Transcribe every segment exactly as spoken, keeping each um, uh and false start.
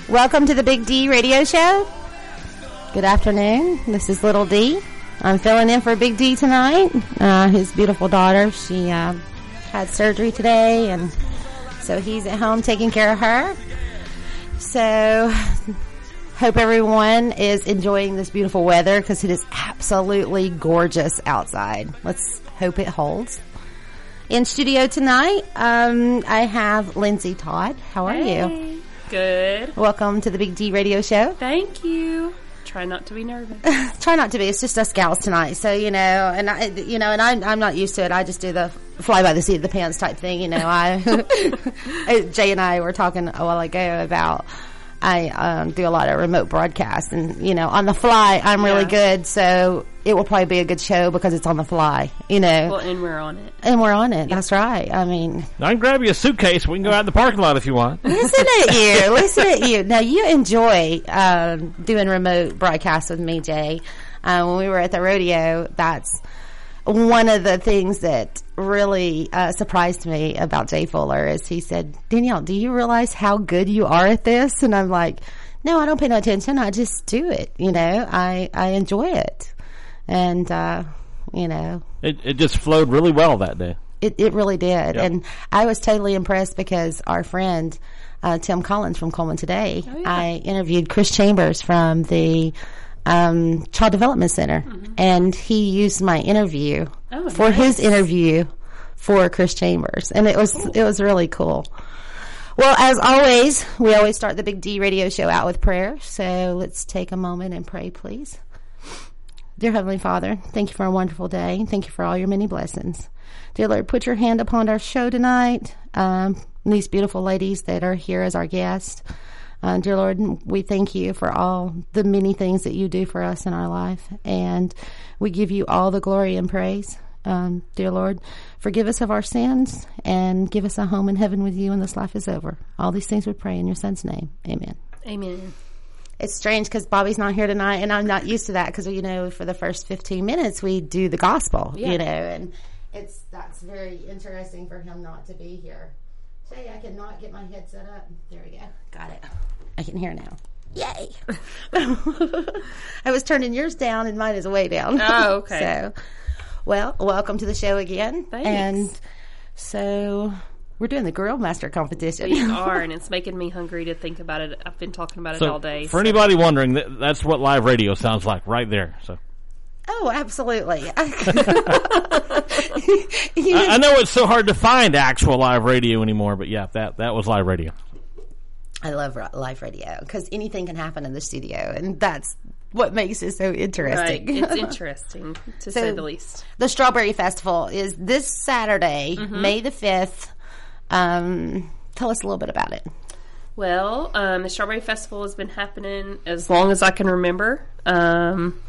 Welcome to the Big D Radio Show. Good afternoon. This is Little D. I'm filling in for Big D tonight. Uh, his beautiful daughter, she uh, had surgery today, and so he's at home taking care of her. So, hope everyone is enjoying this beautiful weather because it is absolutely gorgeous outside. Let's hope it holds. In studio tonight, um, I have Lindsay Todd. How are hey. you? Good. Welcome to the Big D Radio Show. Thank you. Try not to be nervous. Try not to be. It's just us gals tonight. So, you know, and I, you know, and I'm, I'm not used to it. I just do the fly by the seat of the pants type thing. You know, I, Jay and I were talking a while ago about, I um, do a lot of remote broadcasts, and, you know, on the fly, I'm really yeah. good. So it will probably be a good show because it's on the fly, you know. Well, and we're on it. And we're on it. Yep. That's right. I mean, I can grab you a suitcase. We can go out in the parking lot if you want. Listen at you. Listen at you. Now, you enjoy um, doing remote broadcasts with me, Jay. Uh, when we were at the rodeo, that's one of the things that really uh, surprised me about Jay Fuller is he said, Danielle, do you realize how good you are at this? And I'm like, no, I don't pay no attention. I just do it. You know, I, I enjoy it. And, uh, you know. It, it just flowed really well that day. It, it really did. Yep. And I was totally impressed because our friend, uh, Tim Collins from Coleman Today, oh, yeah. I interviewed Chris Chambers from the um, Child Development Center, mm-hmm. and he used my interview oh, for nice. his interview for Chris Chambers, and it was cool. It was really cool. Well, as always, we always start the Big D Radio Show out with prayer, so let's take a moment and pray, please. Dear Heavenly Father, thank you for a wonderful day. Thank you for all your many blessings. Dear Lord, put your hand upon our show tonight, um, these beautiful ladies that are here as our guests. Uh, dear Lord, we thank you for all the many things that you do for us in our life, and we give you all the glory and praise. Um, dear Lord, forgive us of our sins and give us a home in heaven with you when this life is over. All these things we pray in your Son's name. Amen. Amen. It's strange because Bobby's not here tonight, and I'm not used to that because, you know, for the first fifteen minutes we do the gospel, yeah. you know, and it's that's very interesting for him not to be here. Say, I cannot get my head set up. There we go. Got it. I can hear now. Yay. I was turning yours down and mine is way down. Oh, okay. So, well, welcome to the show again. Thanks. And so we're doing the Grill Master competition. We are, and it's making me hungry to think about it. I've been talking about it so all day. For so. anybody wondering, that, that's what live radio sounds like right there. So. Oh, absolutely. I, I know it's so hard to find actual live radio anymore, but yeah, that, that was live radio. I love live radio because anything can happen in the studio, and that's what makes it so interesting. Right. It's interesting, to so say the least. The Strawberry Festival is this Saturday, mm-hmm. May the fifth. Um, tell us a little bit about it. Well, um, the Strawberry Festival has been happening as long as I can remember. Um,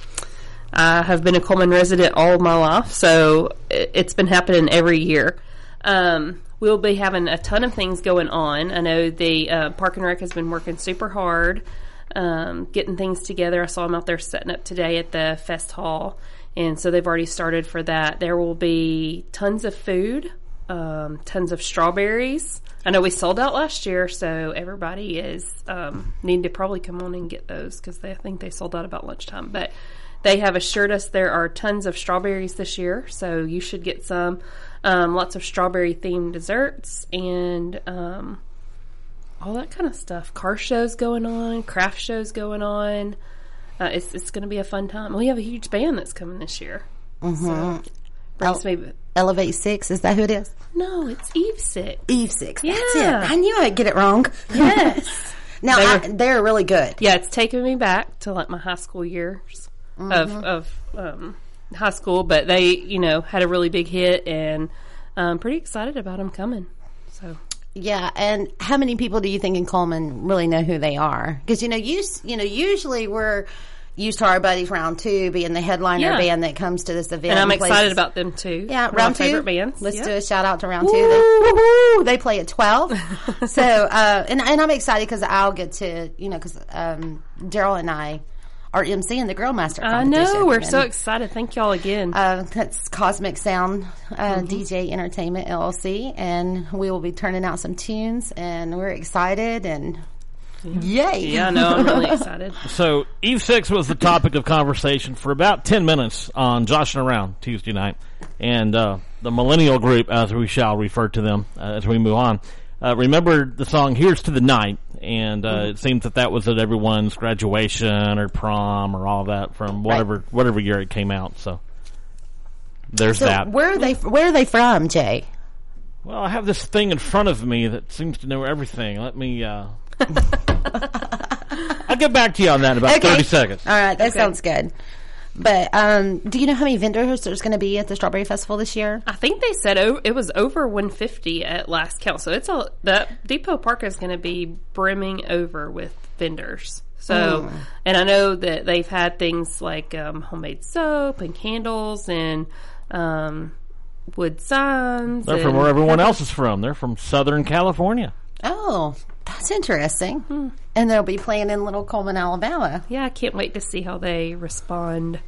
I have been a Coleman resident all of my life, so it's been happening every year. Um, we'll be having a ton of things going on. I know the uh, Park and Rec has been working super hard, um, getting things together. I saw them out there setting up today at the Fest Hall, and so they've already started for that. There will be tons of food, um, tons of strawberries. I know we sold out last year, so everybody is um, needing to probably come on and get those because I think they sold out about lunchtime. But they have assured us there are tons of strawberries this year, so you should get some. Um, lots of strawberry-themed desserts and um, all that kind of stuff. Car shows going on, craft shows going on. Uh, it's it's going to be a fun time. We have a huge band that's coming this year. Mm-hmm. So brings El- me Elevate Six, is that who it is? No, it's Eve Six. Eve Six, yeah. That's it. I knew I'd get it wrong. Yes. Now, they I, they're really good. Yeah, it's taking me back to like my high school years. Mm-hmm. of of um, high school, but they, you know, had a really big hit, and I'm pretty excited about them coming. So yeah, and how many people do you think in Coleman really know who they are? Because you know, you you know, usually we're used to our buddies Round Two being the headliner yeah. band that comes to this event, and I'm places. excited about them too. Yeah, One Round of my Two favorite bands. Let's yeah. do a shout out to Round Two. They, woo-hoo, they play at twelve. So, uh, and and I'm excited because I'll get to you know because um, Daryl and I are emceeing the Grill Master competition. I know. We're and, so excited. Thank y'all again. Uh, that's Cosmic Sound uh, mm-hmm. D J Entertainment, L L C, and we will be turning out some tunes, and we're excited, and Yay! Yeah, no, I'm really excited. So Eve Six was the topic of conversation for about ten minutes on Joshing Around Tuesday night, and uh, the millennial group, as we shall refer to them uh, as we move on, uh, remembered the song "Here's to the Night," and uh, mm-hmm. it seems that that was at everyone's graduation or prom or all that from whatever right. whatever year it came out. So there's so that. Where are they? Where are they from, Jay? Well, I have this thing in front of me that seems to know everything. Let me. Uh, I'll get back to you on that in about okay. thirty seconds. All right, that okay. sounds good. But um, do you know how many vendors there's going to be at the Strawberry Festival this year? I think they said o- it was over one hundred fifty at last count. So it's a that Depot Park is going to be brimming over with vendors. So, mm. and I know that they've had things like um, homemade soap and candles and um, wood signs. They're from where everyone else is from. They're from Southern California. Oh, that's interesting. Hmm. And they'll be playing in Little Coleman, Alabama. Yeah, I can't wait to see how they respond.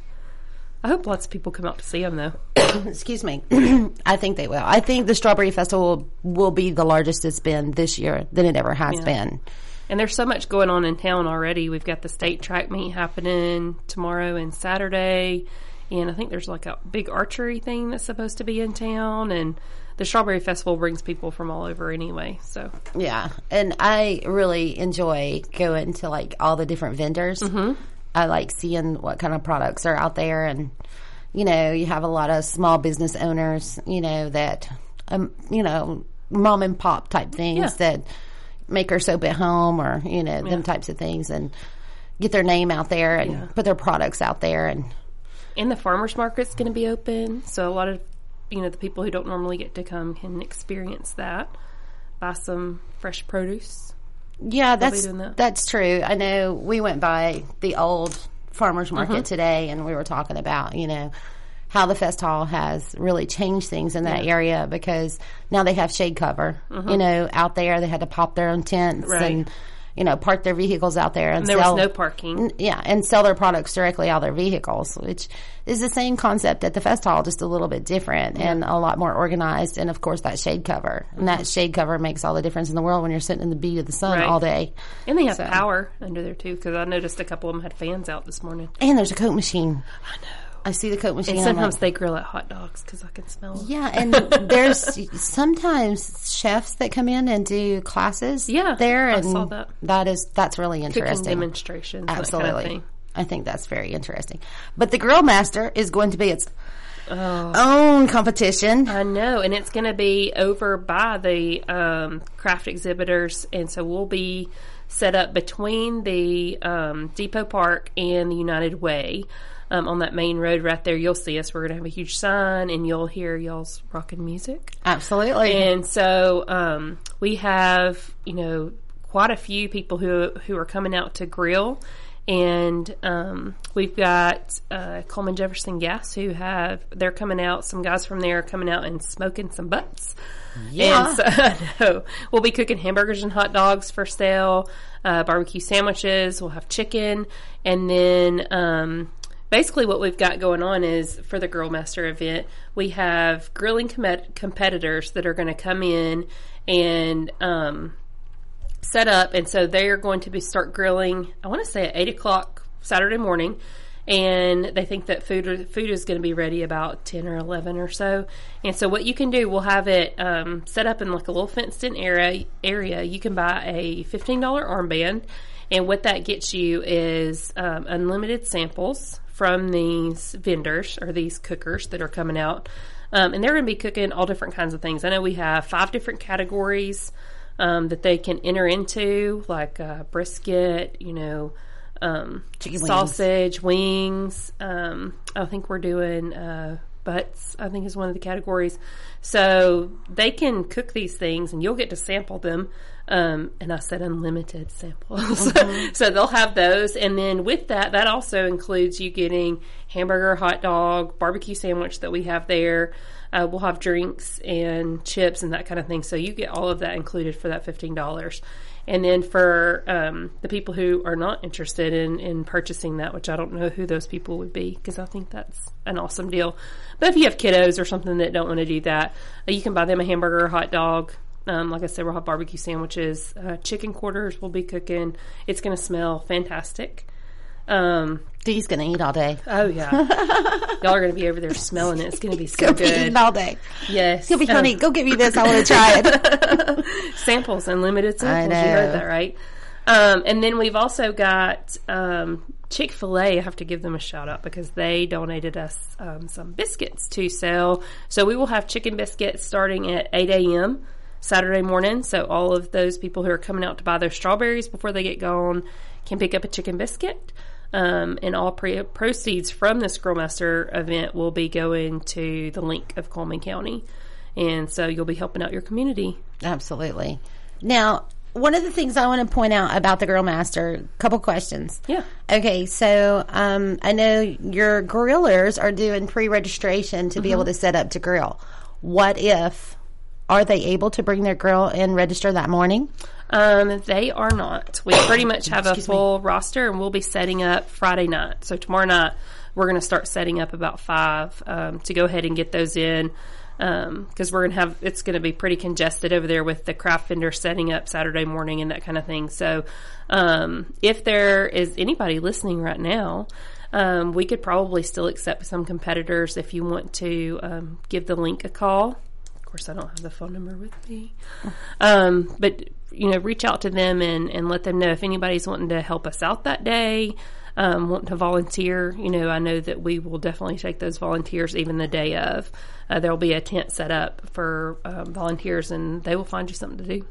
I hope lots of people come out to see them, though. Excuse me. I think they will. I think the Strawberry Festival will be the largest it's been this year than it ever has yeah. been. And there's so much going on in town already. We've got the state track meet happening tomorrow and Saturday. And I think there's like a big archery thing that's supposed to be in town. And the Strawberry Festival brings people from all over anyway. So yeah. And I really enjoy going to like all the different vendors. Mm-hmm. I like seeing what kind of products are out there. And, you know, you have a lot of small business owners, you know, that, um, you know, mom and pop type things yeah. that make her soap at home or, you know, yeah. them types of things and get their name out there and yeah. put their products out there. And And the farmers market's going to be open. So a lot of, you know, the people who don't normally get to come can experience that. Buy some fresh produce. Yeah, that's that. that's true. I know we went by the old farmers market uh-huh. today, and we were talking about, you know, how the Fest Hall has really changed things in that yeah. area because now they have shade cover. Uh-huh. You know, out there they had to pop their own tents right. and, you know, park their vehicles out there and, and there sell, was no parking. Yeah, and sell their products directly out of their vehicles, which is the same concept at the Fest Hall, just a little bit different yeah. and a lot more organized. And of course, that shade cover, and that shade cover makes all the difference in the world when you're sitting in the beat of the sun right. all day. And they have so. power under there too, because I noticed a couple of them had fans out this morning. And there's a Coke machine. I know. I see the Coke machine. And sometimes they grill at hot dogs because I can smell them. Yeah, and there's sometimes chefs that come in and do classes. Yeah, there, and I saw that. That is that's really interesting. Cooking demonstrations, absolutely. That kind of thing. I think that's very interesting. But the Grill Master is going to be its oh. own competition. I know, and it's going to be over by the um, craft exhibitors, and so we'll be set up between the um, Depot Park and the United Way. Um, on that main road right there, you'll see us. We're going to have a huge sign, and you'll hear y'all's rockin' music. Absolutely. And so um, we have, you know, quite a few people who who are coming out to grill. And um, we've got uh, Coleman Jefferson Gas who have, they're coming out, some guys from there are coming out and smoking some butts. Yeah. And so, I know. We'll be cooking hamburgers and hot dogs for sale, uh, barbecue sandwiches, we'll have chicken, and then um, basically what we've got going on is for the Grill Master event, we have grilling com- competitors that are going to come in and um, set up, and so they are going to be start grilling, I want to say at eight o'clock Saturday morning, and they think that food food is going to be ready about ten or eleven or so. And so what you can do, we'll have it um, set up in like a little fenced-in area. area. You can buy a fifteen dollars armband, and what that gets you is um, unlimited samples from these vendors or these cookers that are coming out. Um, and they're going to be cooking all different kinds of things. I know we have five different categories um, that they can enter into, like uh, brisket, you know, um, Chicken sausage, wings. wings. Um, I think we're doing uh, butts, I think is one of the categories. So they can cook these things and you'll get to sample them. Um, and I said unlimited samples. Mm-hmm. So they'll have those. And then with that, that also includes you getting hamburger, hot dog, barbecue sandwich that we have there. Uh, we'll have drinks and chips and that kind of thing. So you get all of that included for that fifteen dollars. And then for um, the people who are not interested in, in purchasing that, which I don't know who those people would be, because I think that's an awesome deal. But if you have kiddos or something that don't want to do that, uh, you can buy them a hamburger or hot dog Um, like I said, we'll have barbecue sandwiches. Uh, chicken quarters will be cooking. It's going to smell fantastic. Um, Dee's going to eat all day. Oh, yeah. Y'all are going to be over there smelling it. It's going to be so Go good. be eating all day. Yes. He'll be, Um, honey, go get me this. I want to try it. Samples, unlimited samples. I know. You heard that, right? Um, and then we've also got um, Chick-fil-A. I have to give them a shout out because they donated us um, some biscuits to sell. So we will have chicken biscuits starting at eight a.m. Saturday morning. So all of those people who are coming out to buy their strawberries before they get gone can pick up a chicken biscuit. Um, and all pre- proceeds from this Grillmaster event will be going to the Link of Coleman County. And so you'll be helping out your community. Absolutely. Now, one of the things I want to point out about the Grillmaster, a couple questions. Yeah. Okay, so um, I know your grillers are doing pre-registration to mm-hmm. be able to set up to grill. What if, are they able to bring their grill and register that morning? Um, they are not. We pretty much have a full me. roster, and we'll be setting up Friday night. So tomorrow night, we're going to start setting up about five um, to go ahead and get those in. Because um, we're going to have, it's going to be pretty congested over there with the craft vendor setting up Saturday morning and that kind of thing. So um, if there is anybody listening right now, um, we could probably still accept some competitors if you want to um, give the Link a call. Of course, I don't have the phone number with me. Um, but, you know, reach out to them and, and let them know if anybody's wanting to help us out that day. Um, want to volunteer, you know, I know that we will definitely take those volunteers even the day of. Uh, there will be a tent set up for um, volunteers, and they will find you something to do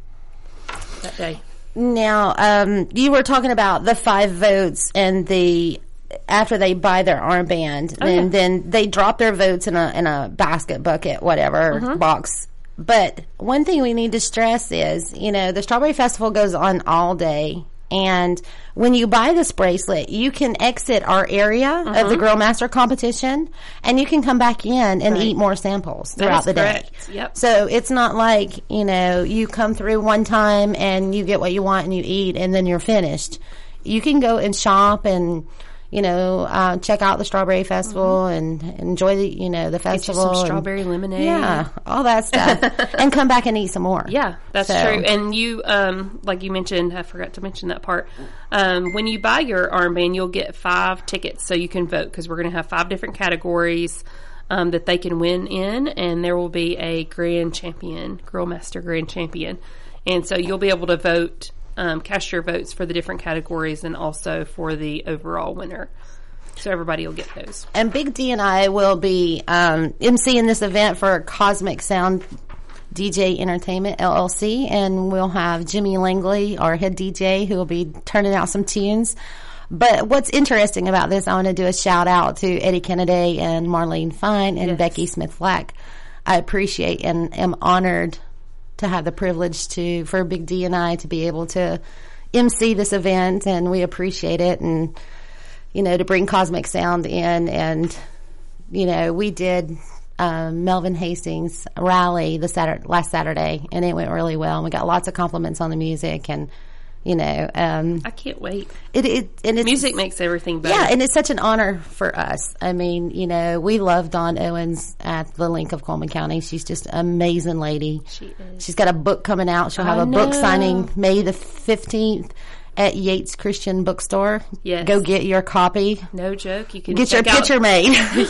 that day. Now, um, you were talking about the five votes and the after they buy their armband, oh, and yeah. then they drop their votes in a in a basket, bucket, whatever mm-hmm. box. But one thing we need to stress is, you know, the Strawberry Festival goes on all day. And when you buy this bracelet, you can exit our area uh-huh. of the Grillmaster competition, and you can come back in and right. eat more samples throughout the correct. day. Yep. So it's not like, you know, you come through one time and you get what you want and you eat and then you're finished. You can go and shop and, you know, uh, check out the Strawberry Festival mm-hmm. and enjoy the, you know, the festival. Get you some and, strawberry lemonade. Yeah, all that stuff. And come back and eat some more. Yeah, that's so. true. And you, um, like you mentioned, I forgot to mention that part. Um, when you buy your armband, you'll get five tickets so you can vote, because we're going to have five different categories um, that they can win in, and there will be a grand champion, Grillmaster grand champion. And so you'll be able to vote. Um, cast your votes for the different categories and also for the overall winner. So everybody will get those. And Big D and I will be um, emceeing this event for Cosmic Sound D J Entertainment, L L C, and we'll have Jimmy Langley, our head D J, who will be turning out some tunes. But what's interesting about this, I want to do a shout out to Eddie Kennedy and Marlene Fine and yes. Becky Smith-Flack. I appreciate and am honored to have the privilege to, for Big D and I to be able to emcee this event, and we appreciate it, and, you know, to bring Cosmic Sound in, and, you know, we did um, Melvin Hastings' rally the Saturday, last Saturday, and it went really well, and we got lots of compliments on the music, and, you know, um, I can't wait. It, it and it's, music makes everything better. Yeah, and it's such an honor for us. I mean, you know, we love Dawn Owens at the Link of Coleman County. She's just an amazing lady. She is. She's got a book coming out. She'll have I a book know. signing May the fifteenth at Yates Christian Bookstore. Yes. Go get your copy. No joke. You can Get your check picture out. made.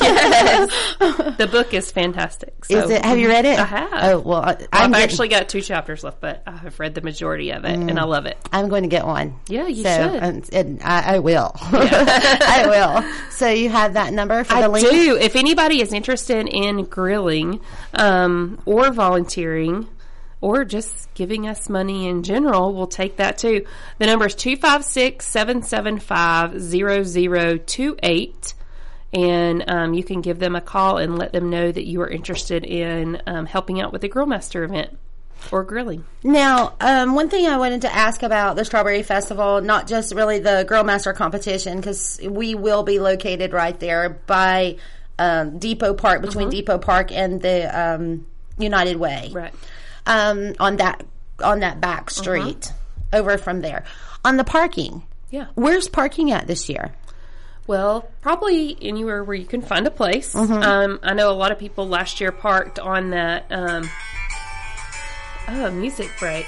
Yes. The book is fantastic. So. Is it? Have you read it? I have. Oh, well, I, I've I'm getting, actually got two chapters left, but I have read the majority of it, mm. and I love it. I'm going to get one. Yeah, you so, should. And, and I, I will. Yeah. I will. So you have that number for I the link? do. If anybody is interested in grilling um, or volunteering or just giving us money in general, we'll take that too. The number is two five six, seven seven five, zero zero two eight. And um, you can give them a call and let them know that you are interested in um, helping out with the Grillmaster event or grilling. Now, um, one thing I wanted to ask about the Strawberry Festival, not just really the Grillmaster competition, because we will be located right there by um, Depot Park, between mm-hmm. Depot Park and the um, United Way. Right. Um, on that on that back street, mm-hmm. over from there. On the parking. Yeah. Where's parking at this year? Well, probably anywhere where you can find a place. Mm-hmm. Um, I know a lot of people last year parked on that um, Oh, a music break.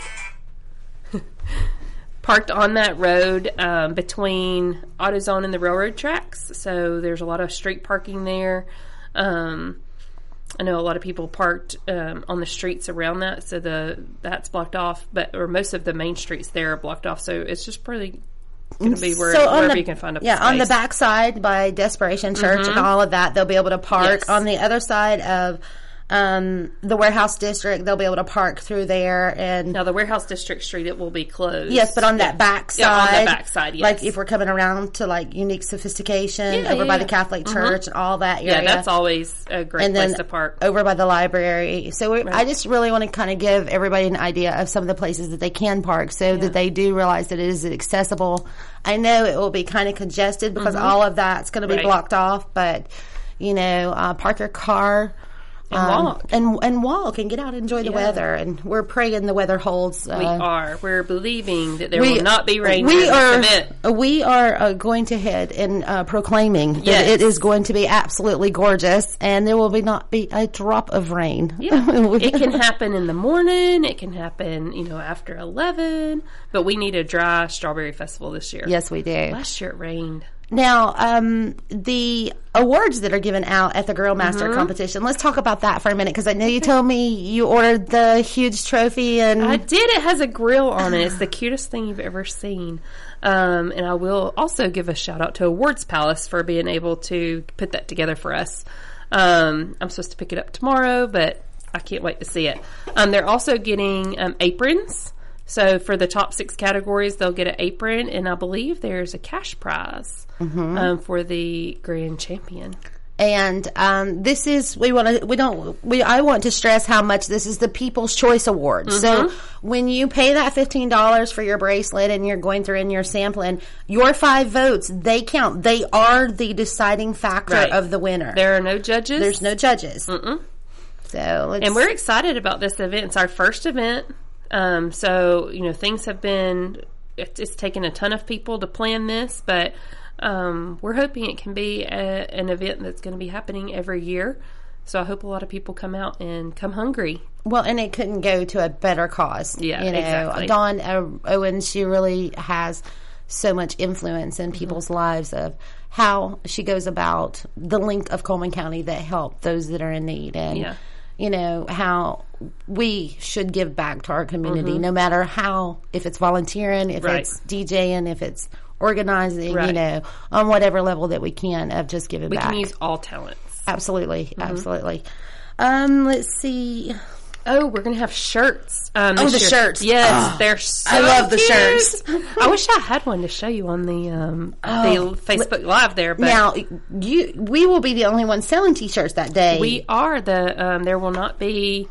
Parked on that road um, between AutoZone and the railroad tracks. So there's a lot of street parking there. Um, I know a lot of people parked um, on the streets around that, so the that's blocked off. But or most of the main streets there are blocked off. So it's just pretty going to be where, so wherever the, you can find a yeah place. On the back side by Desperation Church Mm-hmm. and all of that, they'll be able to park. Yes. On the other side of um, the Warehouse District, they'll be able to park through there. And Now, the Warehouse District Street, it will be closed. yes, but on that Yeah. back side, Yeah, on the back side, yes. like if we're coming around to like Unique Sophistication Yeah, over yeah, by yeah. the Catholic Church and all that area. Yeah, that's always a great and place then to park. over by the library. So we're, Right. I just really want to kind of give everybody an idea of some of the places that they can park, so that they do realize that it is accessible. I know it will be kind of congested because all of that's going to be Right. blocked off, but you know, uh, park your car. And um, walk. and and walk and get out and enjoy the Yeah. weather. And we're praying the weather holds. Uh, We are. We're believing that there we- will not be rain We during are. this event. We are uh, going to head and uh, proclaiming that Yes. it is going to be absolutely gorgeous, and there will be not be a drop of rain. Yeah. It can happen in the morning. It can happen, you know, after eleven. But we need a dry Strawberry Festival this year. Yes, we do. Last year it rained. Now, um, the awards that are given out at the Grill Master Mm-hmm. competition. Let's talk about that for a minute, because I know you told me you ordered the huge trophy, and I did. It has a grill on it. It's the cutest thing you've ever seen. Um, and I will also give a shout out to Awards Palace for being able to put that together for us. Um, I'm supposed to pick it up tomorrow, but I can't wait to see it. Um, they're also getting um, aprons. So for the top six categories, they'll get an apron, and I believe there's a cash prize um, for the grand champion. And um, this is we want to we don't we I want to stress how much this is the People's Choice Award. So when you pay that fifteen dollars for your bracelet and you're going through and you're sampling, your five votes, they count. They are the deciding factor Right. of the winner. There are no judges. There's no judges. Mm-mm. So let's, And we're excited about this event. It's our first event. Um, so, you know, things have been, it's, it's taken a ton of people to plan this, but um, we're hoping it can be a, an event that's going to be happening every year. So I hope a lot of people come out and come hungry. well, and it couldn't go to a better cause. Yeah, you know, exactly. Dawn uh, Owens, she really has so much influence in people's lives of how she goes about the link of Coleman County that help those that are in need, and Yeah. you know how we should give back to our community, no matter how, if it's volunteering, if Right. it's DJing, if it's organizing, you Right. know, on whatever level that we can of just giving We back. can use all talents. Absolutely, absolutely. Um, let's see. Oh, we're going to have shirts. Um, Oh, this the year. shirts. Yes, Oh, they're so I love the cute. shirts. I wish I had one to show you on the um, Oh, the Facebook Live there. But Now, you we will be the only ones selling T-shirts that day. We are the. Um, there will not be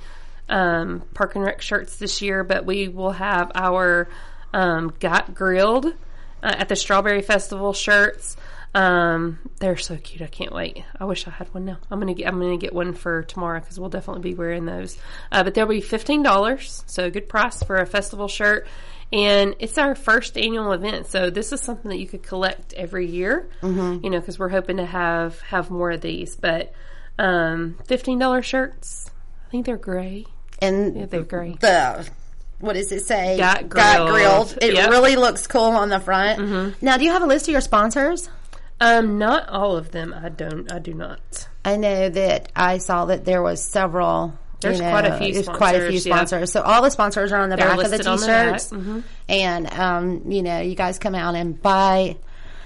um, Park and Rec shirts this year, but we will have our um, Got Grilled uh, at the Strawberry Festival shirts. Um, they're so cute. I can't wait. I wish I had one now. I'm gonna get. I'm gonna get one for tomorrow because we'll definitely be wearing those. Uh, but they'll be fifteen dollars, so a good price for a festival shirt. And it's our first annual event, so this is something that you could collect every year. Mm-hmm. You know, because we're hoping to have have more of these. But um, fifteen dollars shirts, I think they're gray. and Yeah, they're great. The what does it say? Got Got grilled. grilled. It Yep. really looks cool on the front. Mm-hmm. Now, do you have a list of your sponsors? Um, not all of them. I don't. I do not. I know that I saw that there was several. There's you know, quite a few There's quite a few sponsors, yeah. sponsors. So all the sponsors are on the They're back of the listed on the back. T-shirts, Mhm. and um, you know, you guys come out and buy.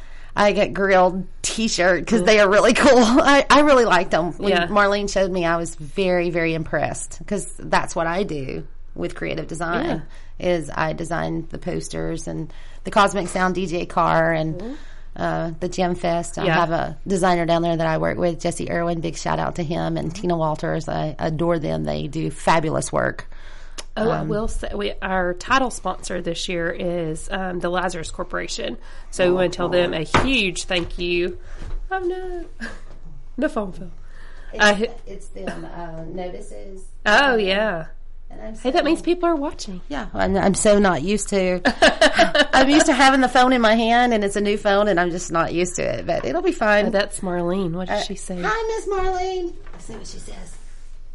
I get grilled T-shirt because they are really cool. I, I really liked them. When Yeah. Marlene showed me, I was very, very impressed because that's what I do with creative design. Is I design the posters and the Cosmic Sound D J car and uh, the Gem Fest. I Yeah. have a designer down there that I work with, Jesse Irwin. Big shout out to him and Tina Walters. I adore them. They do fabulous work. Oh, I will say we, our title sponsor this year is um, the Lazarus Corporation. So we want to tell them a huge thank you. Oh no, the phone fell. Uh, It's them uh, notices. oh yeah. And I'm Hey, that means people are watching. Yeah, I'm, I'm so not used to. I'm used to having the phone in my hand, and it's a new phone, and I'm just not used to it. But it'll be fine. Oh, that's Marlene. What did she say? Hi, Miss Marlene. Let's see what she says.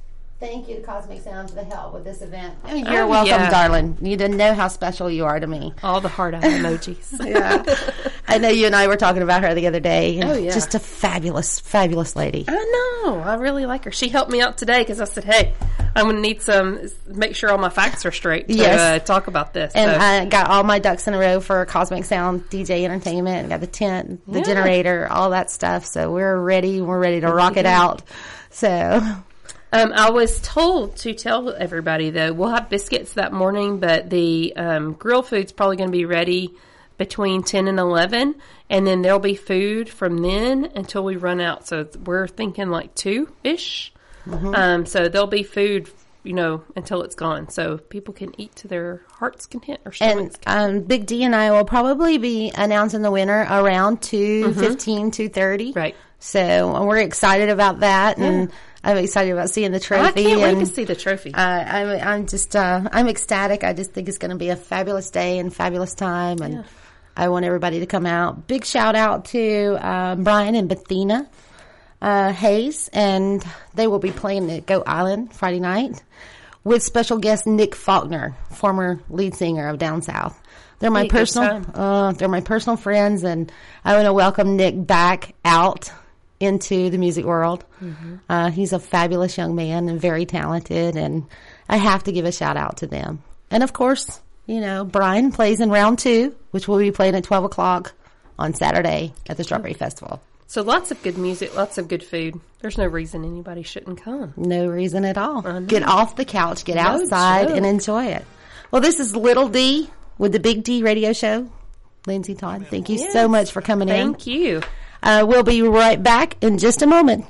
Thank you to Cosmic Sound for the help with this event. Oh, you're oh, welcome, yeah. darling. You didn't know how special you are to me. All the heart eye emojis. Yeah. I know you and I were talking about her the other day. Oh, yeah. Just a fabulous, fabulous lady. I know. I really like her. She helped me out today because I said, hey, I'm going to need some, make sure all my facts are straight to yes. uh, talk about this. And so. I got all my ducks in a row for Cosmic Sound D J Entertainment. Got the tent, the Yeah. generator, all that stuff. So we're ready. We're ready to rock it out. So... Um, I was told to tell everybody, though, we'll have biscuits that morning, but the um, grill food's probably going to be ready between ten and eleven, and then there'll be food from then until we run out. So we're thinking like two-ish. Mm-hmm. Um, so there'll be food, you know, until it's gone. So people can eat to their heart's content or stomach's And um, Big D and I will probably be announcing the winner around two fifteen, two thirty. Right. So we're excited about that, and Yeah. I'm excited about seeing the trophy. I can't wait and, to see the trophy. Uh, I'm, I'm just, uh, I'm ecstatic. I just think it's going to be a fabulous day and fabulous time, and Yeah. I want everybody to come out. Big shout out to uh, Brian and Bethina uh, Hayes, and they will be playing at Goat Island Friday night with special guest Nick Faulkner, former lead singer of Down South. They're my Be a good personal, uh, they're my personal friends, and I want to welcome Nick back out into the music world. Mm-hmm. Uh, he's a fabulous young man and very talented, and I have to give a shout out to them. And of course, you know, Brian plays in round two, which will be playing at twelve o'clock on Saturday at the Strawberry Festival. So lots of good music, lots of good food. There's no reason anybody shouldn't come. No reason at all. I know. Get off the couch, get No outside, joke. and enjoy it. Well, this is Little D with the Big D Radio Show. Lindsay Todd, thank you Yes. so much for coming in. Thank you. Uh, we'll be right back in just a moment.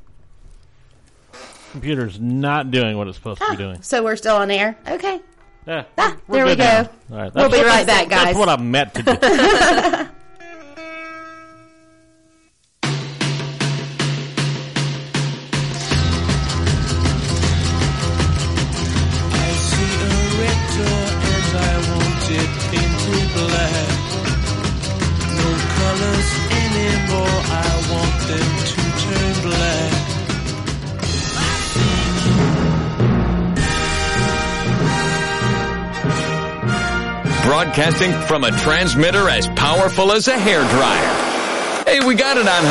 Computer's not doing what it's supposed to be doing. So we're still on air? Okay. Yeah, Ah, we're there we good go. now. All right, We'll that's be what- right back, guys. That's what I meant to do. I see a red door and I want it painted black. No colors anymore, I want them to turn black. Broadcasting from a transmitter as powerful as a hairdryer. Hey, we got it on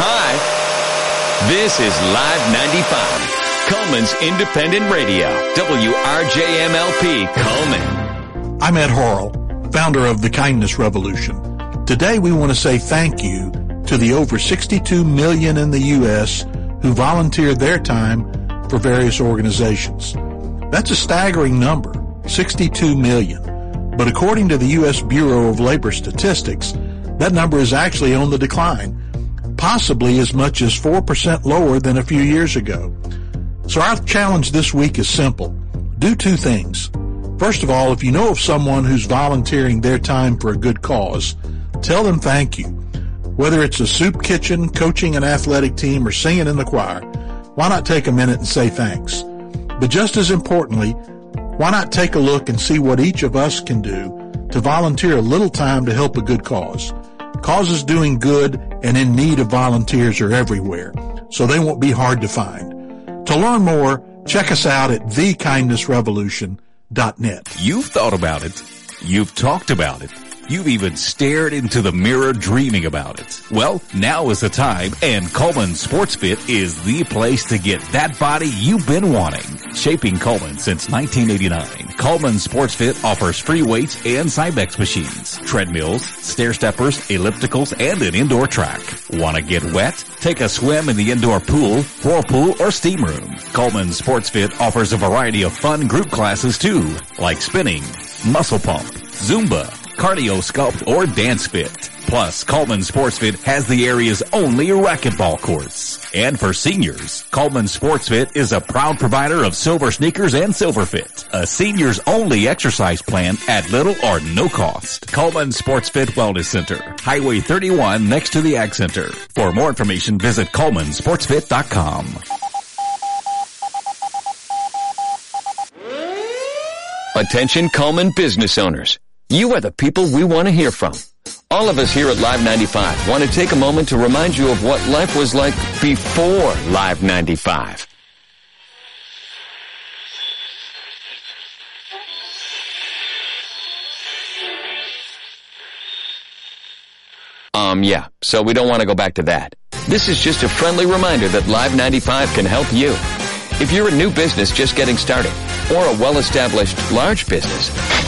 high. This is Live ninety-five, Coleman's Independent Radio, W R J M L P, Coleman. I'm Ed Horrell, founder of the Kindness Revolution. Today we want to say thank you to the over sixty-two million in the U S who volunteered their time for various organizations. That's a staggering number, sixty-two million. But according to the U S Bureau of Labor Statistics, that number is actually on the decline, possibly as much as four percent lower than a few years ago. So our challenge this week is simple. Do two things. First of all, if you know of someone who's volunteering their time for a good cause, tell them thank you. Whether it's a soup kitchen, coaching an athletic team, or singing in the choir, why not take a minute and say thanks? But just as importantly, why not take a look and see what each of us can do to volunteer a little time to help a good cause? Causes doing good and in need of volunteers are everywhere, so they won't be hard to find. To learn more, check us out at the kindness revolution dot net. You've thought about it. You've talked about it. You've even stared into the mirror dreaming about it. Well, now is the time, and Coleman Sports Fit is the place to get that body you've been wanting. Shaping Coleman since nineteen eighty-nine, Coleman Sports Fit offers free weights and Cybex machines, treadmills, stair steppers, ellipticals, and an indoor track. Want to get wet? Take a swim in the indoor pool, whirlpool, or steam room. Coleman Sports Fit offers a variety of fun group classes too, like spinning, muscle pump, Zumba, cardio sculpt, or dance fit. Plus, Coleman Sports Fit has the area's only racquetball courts. And for seniors, Coleman Sports Fit is a proud provider of Silver Sneakers and Silver Fit, a seniors only exercise plan at little or no cost. Coleman Sports Fit Wellness Center, Highway thirty-one next to the Ag Center. For more information, visit coleman sports fit dot com. Attention Coleman business owners. You are the people we want to hear from. All of us here at Live ninety-five want to take a moment to remind you of what life was like before Live ninety-five. Um, yeah, so we don't want to go back to that. This is just a friendly reminder that Live ninety-five can help you. If you're a new business just getting started, or a well-established large business,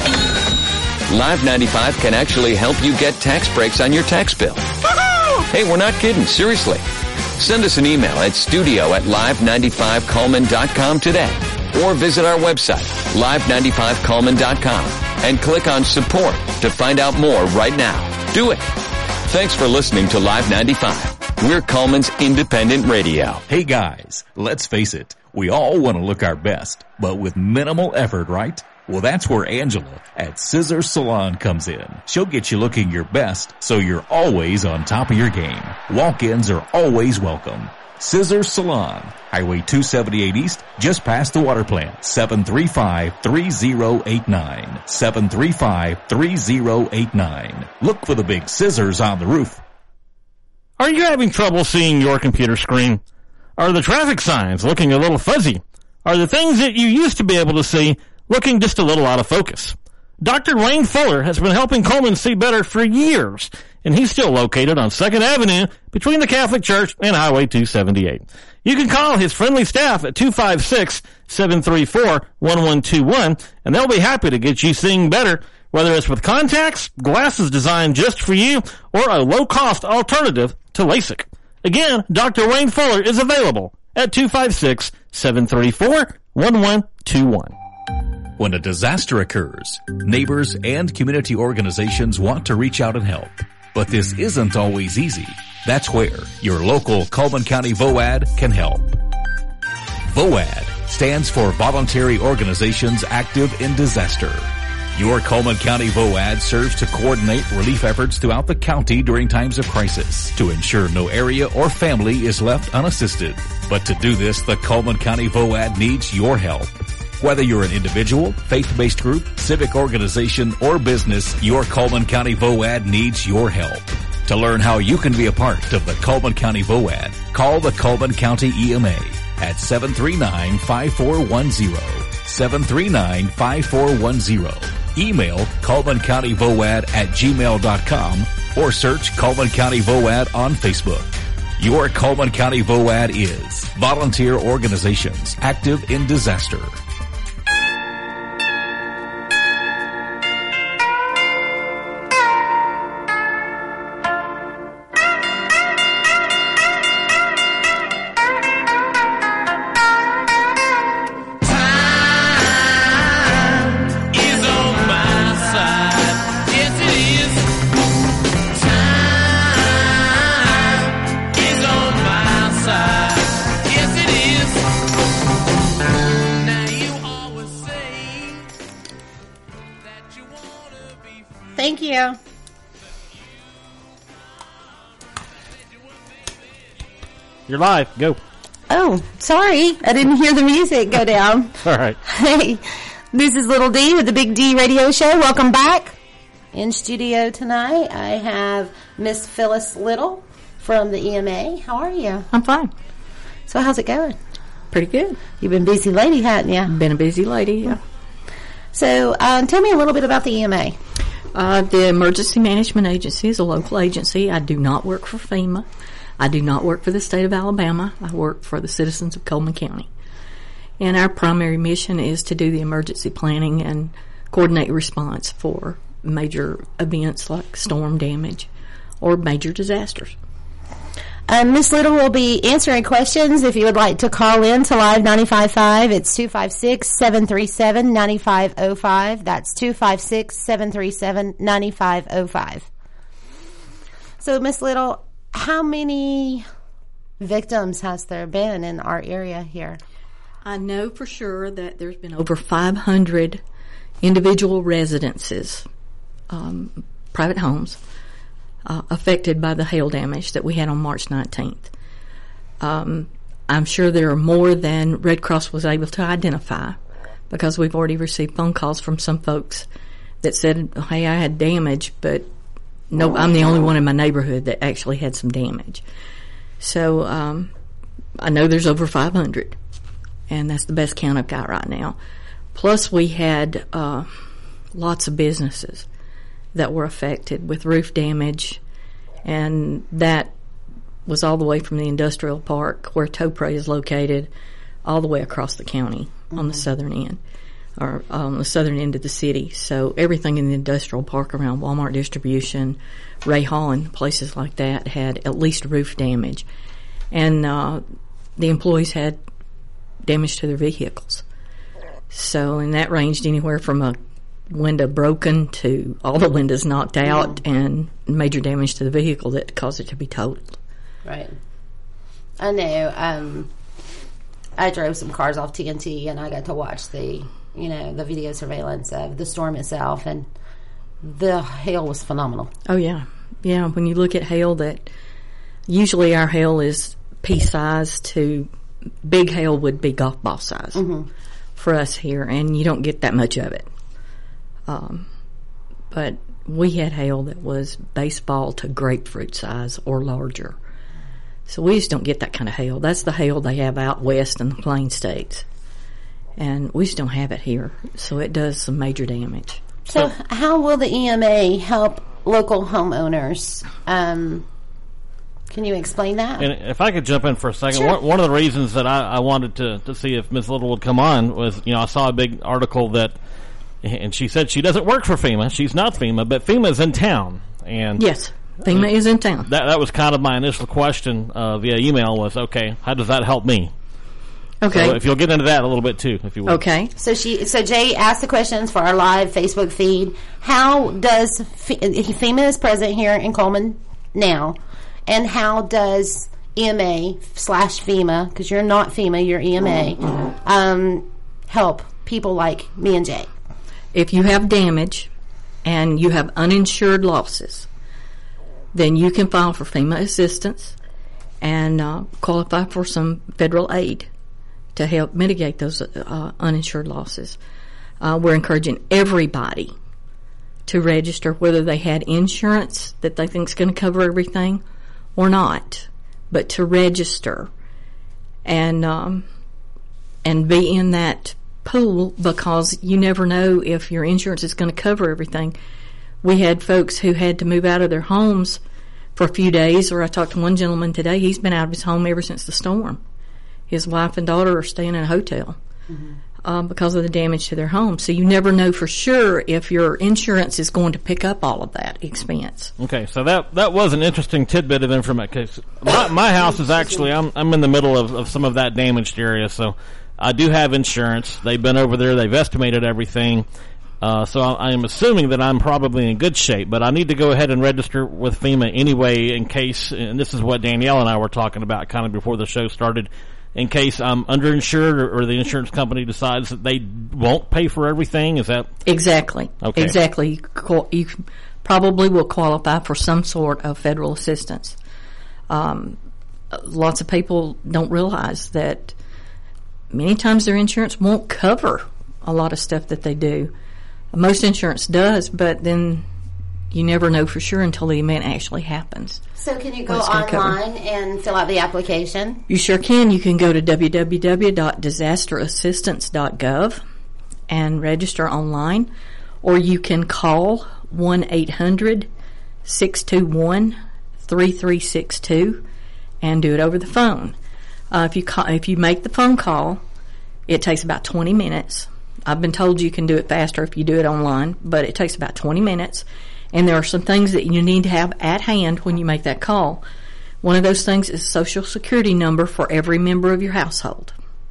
Live ninety-five can actually help you get tax breaks on your tax bill. Hey, we're not kidding, seriously. Send us an email at studio at live ninety-five coleman dot com today, or visit our website, live ninety-five coleman dot com, and click on support to find out more right now. Do it. Thanks for listening to Live ninety-five. We're Coleman's independent radio. Hey guys, let's face it, we all want to look our best, but with minimal effort, right? Well, that's where Angela at Scissor Salon comes in. She'll get you looking your best, so you're always on top of your game. Walk-ins are always welcome. Scissor Salon, Highway two seventy-eight East, just past the water plant, seven three five, three zero eight nine, seven three five, three zero eight nine. Look for the big scissors on the roof. Are you having trouble seeing your computer screen? Are the traffic signs looking a little fuzzy? Are the things that you used to be able to see looking just a little out of focus? Doctor Wayne Fuller has been helping Coleman see better for years, and he's still located on second Avenue between the Catholic Church and Highway two seventy-eight. You can call his friendly staff at two five six, seven three four, one one two one, and they'll be happy to get you seeing better, whether it's with contacts, glasses designed just for you, or a low-cost alternative to LASIK. Again, Doctor Wayne Fuller is available at two five six, seven three four, one one two one. When a disaster occurs, neighbors and community organizations want to reach out and help. But this isn't always easy. That's where your local Coleman County V O A D can help. V O A D stands for Voluntary Organizations Active in Disaster. Your Coleman County V O A D serves to coordinate relief efforts throughout the county during times of crisis to ensure no area or family is left unassisted. But to do this, the Coleman County V O A D needs your help. Whether you're an individual, faith-based group, civic organization, or business, your Coleman County V O A D needs your help. To learn how you can be a part of the Coleman County V O A D, call the Coleman County E M A at seven three nine, five four one zero, seven three nine, five four one zero. Email Coleman County V O A D at gmail dot com or search Coleman County V O A D on Facebook. Your Coleman County V O A D is Volunteer Organizations Active in Disaster. Thank you. You're live. Go. Oh, sorry. I didn't hear the music go down. All right. Hey, this is Little D with the Big D Radio Show. Welcome back. In studio tonight, I have Miss Phyllis Little from the E M A. How are you? I'm fine. So how's it going? Pretty good. You've been a busy lady, haven't you? Been a busy lady, yeah. So uh, tell me a little bit about the E M A. Uh, the Emergency Management Agency is a local agency. I do not work for FEMA. I do not work for the state of Alabama. I work for the citizens of Coleman County. And our primary mission is to do the emergency planning and coordinate response for major events like storm damage or major disasters. Um, Miss Little will be answering questions. If you would like to call in to Live ninety-five point five, it's two five six, seven three seven, nine five zero five. That's two five six, seven three seven, nine five zero five. So, Miss Little, how many victims has there been in our area here? I know for sure that there's been over five hundred individual residences, um, private homes, Uh, affected by the hail damage that we had on March nineteenth. Um, I'm sure there are more than Red Cross was able to identify because we've already received phone calls from some folks that said, hey, I had damage, but no, I'm the only one in my neighborhood that actually had some damage. So um, I know there's over five hundred, and that's the best count I've got right now. Plus we had uh, lots of businesses that were affected with roof damage And that was all the way from the industrial park where Topre is located all the way across the county mm-hmm. on the southern end, or on the southern end of the city. So everything in the industrial park around Walmart Distribution, Ray Hall, and places like that had at least roof damage. And uh, the employees had damage to their vehicles. So, and that ranged anywhere from a window broken to all the windows knocked out mm. and major damage to the vehicle that caused it to be totaled. Right. I know. Um, I drove some cars off T N T, and I got to watch the, you know, the video surveillance of the storm itself, and the hail was phenomenal. Oh, yeah. Yeah, when you look at hail, that usually our hail is pea-size to big hail would be golf ball size mm-hmm. for us here, and you don't get that much of it. Um, but we had hail that was baseball to grapefruit size or larger. So we just don't get that kind of hail. That's the hail they have out west in the Plain States. And we just don't have it here. So it does some major damage. So how will the E M A help local homeowners? Um, can you explain that? And if I could jump in for a second, Sure. one, one of the reasons that I, I wanted to, to see if Miz Little would come on was, you know, I saw a big article that, and she said she doesn't work for FEMA. She's not FEMA, but FEMA's in town. And yes, FEMA is in town. That that was kind of my initial question uh, via email was, okay, how does that help me? Okay. So if you'll get into that a little bit too, if you will. Okay. So she, so Jay asked the questions for our live Facebook feed. How does FEMA is present here in Coleman now, and how does E M A slash FEMA, because you're not FEMA, you're E M A, um, help people like me and Jay? If you have damage and you have uninsured losses, then you can file for FEMA assistance and uh, qualify for some federal aid to help mitigate those uh, uninsured losses. Uh, we're encouraging everybody to register, whether they had insurance that they think is going to cover everything or not, but to register and um, and be in that pool, because you never know if your insurance is going to cover everything. We had folks who had to move out of their homes for a few days, or I talked to one gentleman today, he's been out of his home ever since the storm. His wife and daughter are staying in a hotel mm-hmm. um, because of the damage to their home. So you never know for sure if your insurance is going to pick up all of that expense. Okay, so that that was an interesting tidbit of information. My, my house is actually, I'm I'm in the middle of, of some of that damaged area, so I do have insurance. They've been over there. They've estimated everything. Uh, so I, I am assuming that I'm probably in good shape, but I need to go ahead and register with FEMA anyway in case, and this is what Danielle and I were talking about kind of before the show started, in case I'm underinsured or, or the insurance company decides that they won't pay for everything. Is that? Exactly. Okay. Exactly. You, qual- you probably will qualify for some sort of federal assistance. Um, lots of people don't realize that many times their insurance won't cover a lot of stuff that they do. Most insurance does, but then you never know for sure until the event actually happens. So can you go online and fill out the application? You sure can. You can go to w w w dot disaster assistance dot gov and register online, or you can call one eight hundred six two one three three six two and do it over the phone. Uh, if you call, if you make the phone call, it takes about twenty minutes. I've been told you can do it faster if you do it online, but it takes about twenty minutes. And there are some things that you need to have at hand when you make that call. One of those things is a Social Security number for every member of your household.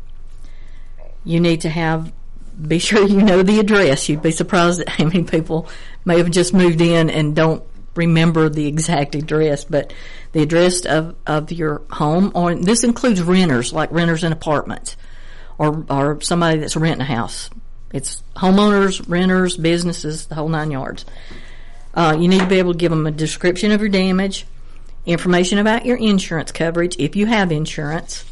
You need to have, be sure you know the address. You'd be surprised at how many people may have just moved in and don't remember the exact address, but the address of, of your home, or this includes renters, like renters in apartments, or, or somebody that's renting a house. It's homeowners, renters, businesses, the whole nine yards. Uh, you need to be able to give them a description of your damage, information about your insurance coverage, if you have insurance,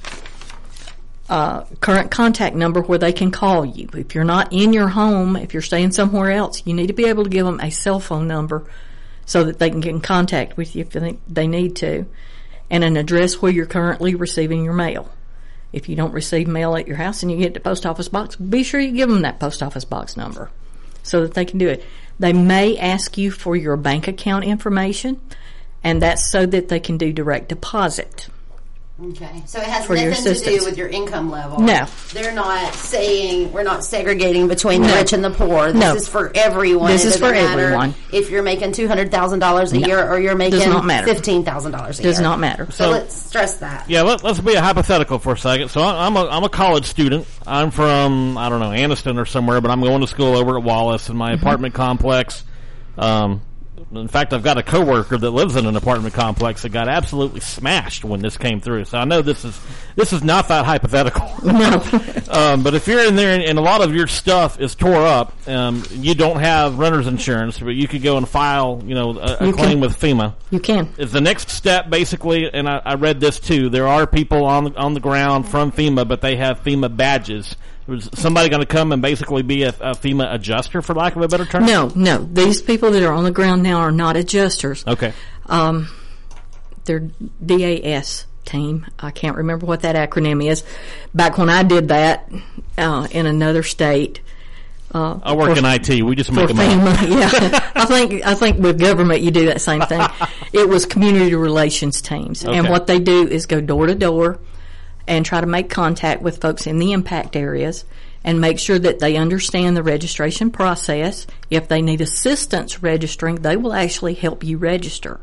uh, current contact number where they can call you. If you're not in your home, if you're staying somewhere else, you need to be able to give them a cell phone number so that they can get in contact with you if they, they need to, and an address where you're currently receiving your mail. If you don't receive mail at your house and you get the post office box, be sure you give them that post office box number so that they can do it. They may ask you for your bank account information, and that's so that they can do direct deposit. Okay, so it has For your nothing to do assistance. with your income level. No. They're not saying, we're not segregating between the No. rich and the poor. This No. is for everyone. This It is doesn't for matter everyone. if you're making two hundred thousand dollars a No. year or you're making Does not matter. fifteen thousand dollars a Does year. not matter. So, So- let's stress that. Yeah, let, let's be a hypothetical for a second. So I- I'm a I'm a college student. I'm from I don't know Anniston or somewhere, but I'm going to school over at Wallace in my Mm-hmm. apartment complex. Um, in fact, I've got a coworker that lives in an apartment complex that got absolutely smashed when this came through. So I know this is this is not that hypothetical. No. Um, but if you're in there and, and a lot of your stuff is tore up, um, you don't have renter's insurance, but you could go and file, you know, a, a You claim can. with FEMA. You can. Is the next step basically, and I, I read this too, there are people on the, on the ground from FEMA, but they have FEMA badges. Was somebody going to come and basically be a, a FEMA adjuster, for lack of a better term? No, no. These people that are on the ground now are not adjusters. Okay. Um, they're D A S team. I can't remember what that acronym is. Back when I did that uh, in another state. Uh, I work for- in I T. We just for make them up. FEMA, yeah. I think I think with government you do that same thing. It was community relations teams, and Okay. what they do is go door to door and try to make contact with folks in the impact areas and make sure that they understand the registration process. If they need assistance registering, they will actually help you register.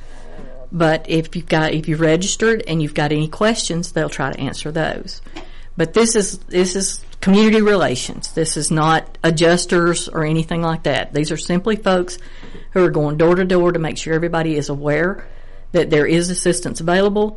But if you've got if you've registered and you've got any questions, they'll try to answer those. But this is this is community relations. This is not adjusters or anything like that. These are simply folks who are going door to door to make sure everybody is aware that there is assistance available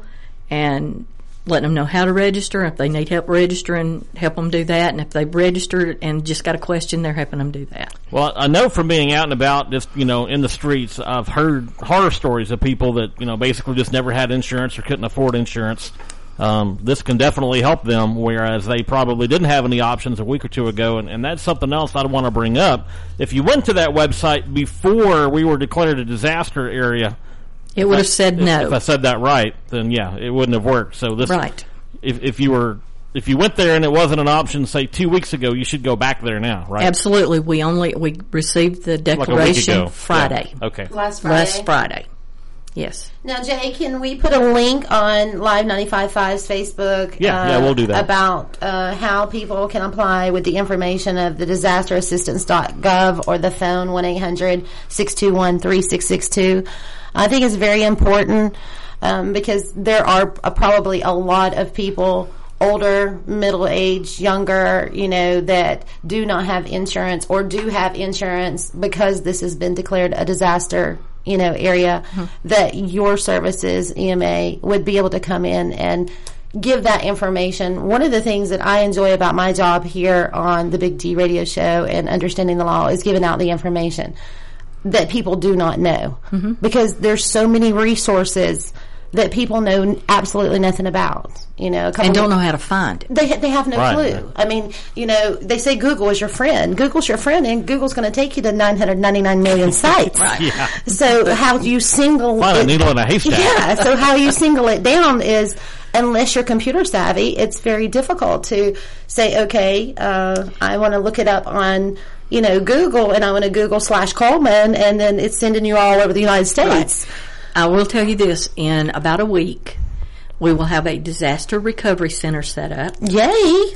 and letting them know how to register. If they need help registering, help them do that. And if they've registered and just got a question, they're helping them do that. Well, I know from being out and about, just, you know, in the streets, I've heard horror stories of people that, you know, basically just never had insurance or couldn't afford insurance. Um, this can definitely help them, whereas they probably didn't have any options a week or two ago, and, and that's something else I want to bring up. If you went to that website before we were declared a disaster area, It would have said if, no. if I said that right, then yeah, it wouldn't have worked. So this, Right. If, if you were, if you went there and it wasn't an option, say two weeks ago, you should go back there now, right? Absolutely. We only we received the Like a week declaration ago. Friday. Yeah. Okay. Last Friday. Last Friday. Yes. Now, Jay, can we put a link on Live ninety-five point five's Facebook? Yeah, uh, yeah, we'll do that. About uh, how people can apply with the information of the disaster assistance dot gov or the phone one eight hundred six two one three six six two. I think it's very important um, because there are uh, probably a lot of people, older, middle age, younger, you know, that do not have insurance or do have insurance because this has been declared a disaster, you know, area, mm-hmm. that your services, E M A, would be able to come in and give that information. One of the things that I enjoy about my job here on the Big D radio show and Understanding the Law is giving out the information that people do not know, mm-hmm. because there's so many resources that people know absolutely nothing about. You know, a couple and don't know how to find it. They they have no Right, clue. right. I mean, you know, they say Google is your friend. Google's your friend, and Google's going to take you to nine hundred ninety-nine million sites. Right. Yeah. So how you single Find a it- needle in a haystack. Yeah. So how you single it down is, unless you're computer savvy, it's very difficult to say, okay, uh, I want to look it up on, you know, Google, and I want to Google slash Coleman, and then it's sending you all over the United States. I will tell you this, in about a week, we will have a disaster recovery center set up. Yay!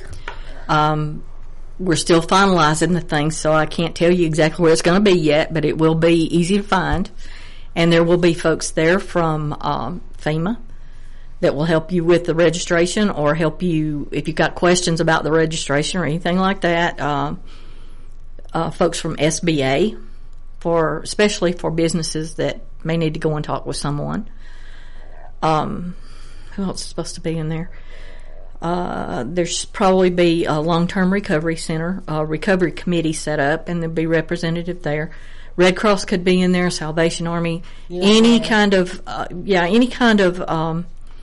Um, we're still finalizing the thing, so I can't tell you exactly where it's going to be yet, but it will be easy to find. And there will be folks there from um, FEMA that will help you with the registration or help you if you've got questions about the registration or anything like that. Um, uh, folks from S B A, for especially for businesses that may need to go and talk with someone. Um, who else is supposed to be in there? Uh, there's probably be a long-term recovery center, a recovery committee set up, and there'll be representative there. Red Cross could be in there, Salvation Army, Yeah. any kind of, uh, yeah, any kind of um,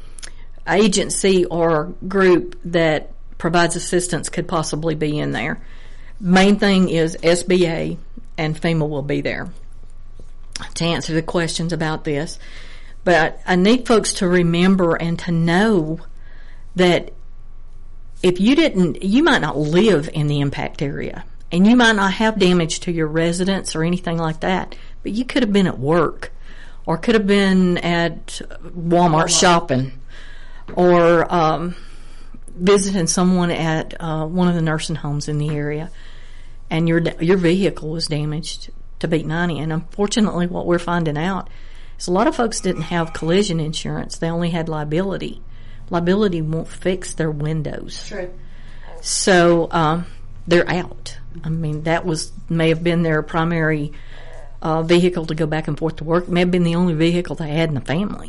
agency or group that provides assistance could possibly be in there. Main thing is S B A and FEMA will be there to answer the questions about this. But I need folks to remember and to know that if you didn't, you might not live in the impact area, and you might not have damage to your residence or anything like that, but you could have been at work, or could have been at Walmart, Walmart. shopping, or um, visiting someone at uh, one of the nursing homes in the area, and your your vehicle was damaged to beat ninety. And unfortunately, what we're finding out is a lot of folks didn't have collision insurance; they only had liability. Liability won't fix their windows. True. So um, they're out. I mean, that was may have been their primary uh, vehicle to go back and forth to work. It may have been the only vehicle they had in the family.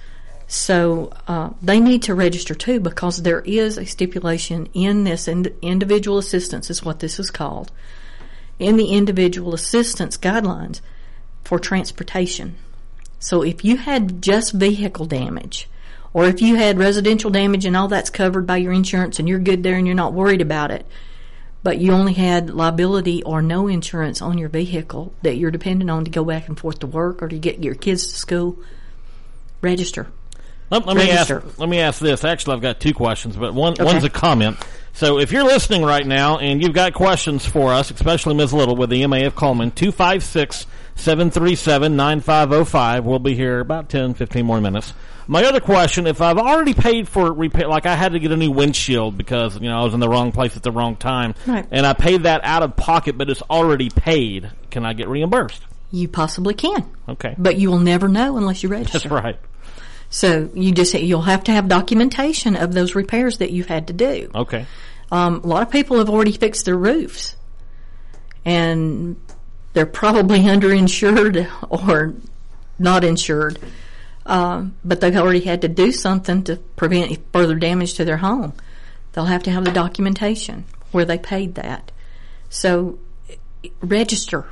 So uh, they need to register too, because there is a stipulation in this ind- individual assistance is what this is called, in the individual assistance guidelines for transportation. So if you had just vehicle damage, or if you had residential damage and all that's covered by your insurance and you're good there and you're not worried about it, but you only had liability or no insurance on your vehicle that you're dependent on to go back and forth to work or to get your kids to school, register. Let, let me ask. Let me ask this. Actually, I've got two questions, but one okay. one's a comment. So, if you're listening right now and you've got questions for us, especially Miz Little with the M A of Coleman, two five six, seven three seven, nine five zero five. We'll be here about ten, fifteen more minutes. My other question: if I've already paid for repair, like I had to get a new windshield because you know I was in the wrong place at the wrong time, right. and I paid that out of pocket, but it's already paid, can I get reimbursed? You possibly can. Okay, but you will never know unless you register. That's right. So you just you'll have to have documentation of those repairs that you've had to do. Okay. Um, a lot of people have already fixed their roofs, and they're probably underinsured or not insured, um, but they've already had to do something to prevent further damage to their home. They'll have to have the documentation where they paid that. So register.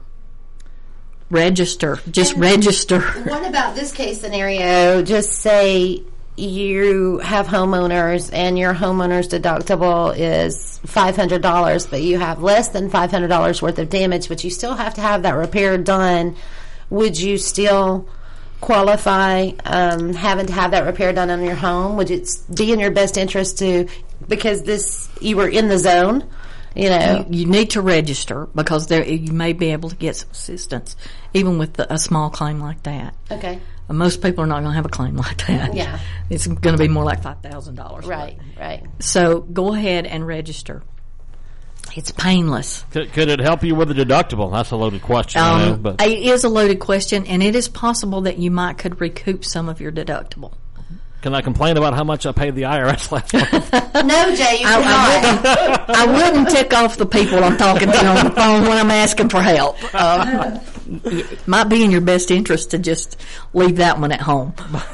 Register. Just and register. What about this case scenario? Just say you have homeowners and your homeowner's deductible is five hundred dollars, but you have less than five hundred dollars worth of damage, but you still have to have that repair done. Would you still qualify um, having to have that repair done on your home? Would it be in your best interest to, because this, you were in the zone? You know, you, you need to register because there you may be able to get some assistance, even with the, a small claim like that. Okay. Uh, most people are not going to have a claim like that. Yeah. It's going to be more like five thousand dollars. Right, right. So go ahead and register. It's painless. Could, could it help you with the deductible? That's a loaded question. Um, I know, but. It is a loaded question, and it is possible that you might could recoup some of your deductible. Can I complain about how much I paid the I R S last month? No, Jay, you I, cannot. I wouldn't, I wouldn't tick off the people I'm talking to on the phone when I'm asking for help. Uh, it might be in your best interest to just leave that one at home.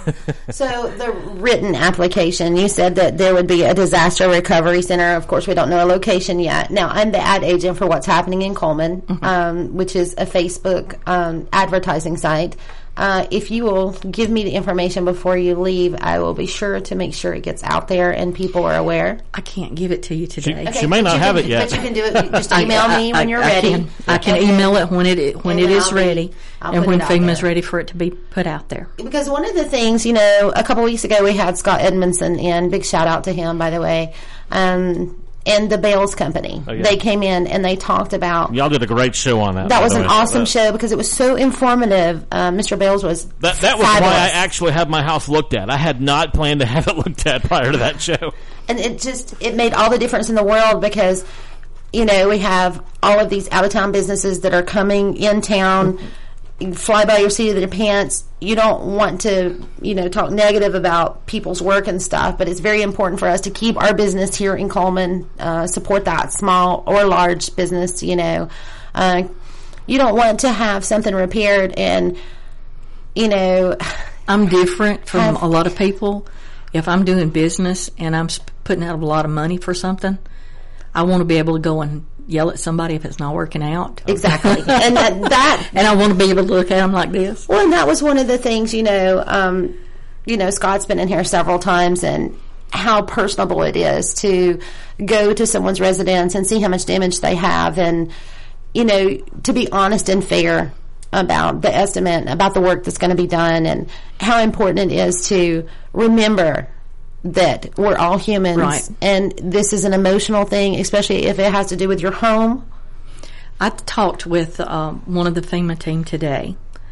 So the written application, you said that there would be a disaster recovery center. Of course, we don't know a location yet. Now, I'm the ad agent for What's Happening in Coleman, mm-hmm. um, which is a Facebook um, advertising site. Uh, if you will give me the information before you leave, I will be sure to make sure it gets out there and people are aware. I can't give it to you today. She, okay, she may not have can, it yet. But you can do it. Just email I, me I, when you're I, ready. I can, I can email it when it when it is I'll ready be, I'll and when FEMA's there. ready for it to be put out there. Because one of the things, you know, a couple weeks ago we had Scott Edmondson in. Big shout out to him, by the way. Um, and the Bales Company. Oh, yeah. They came in and they talked about... Y'all did a great show on that. That was an awesome show because it was so informative. Uh, Mister Bales was That, that was fabulous. why I actually had my house looked at. I had not planned to have it looked at prior to that show. And it just, it made all the difference in the world because, you know, we have all of these out-of-town businesses that are coming in town, fly by your seat of their pants. You don't want to, you know, talk negative about people's work and stuff, but it's very important for us to keep our business here in Coleman, uh, support that small or large business, you know. Uh, you don't want to have something repaired and, you know... I'm different from have, a lot of people. If I'm doing business and I'm putting out a lot of money for something, I want to be able to go and yell at somebody if it's not working out. Exactly. and that, that and I want to be able to look at them like this. Well, and that was one of the things, you know, um, you know, Scott's been in here several times and how personable it is to go to someone's residence and see how much damage they have and, you know, to be honest and fair about the estimate, about the work that's going to be done and how important it is to remember that we're all humans, right. and this is an emotional thing, especially if it has to do with your home. I talked with um, one of the FEMA team today.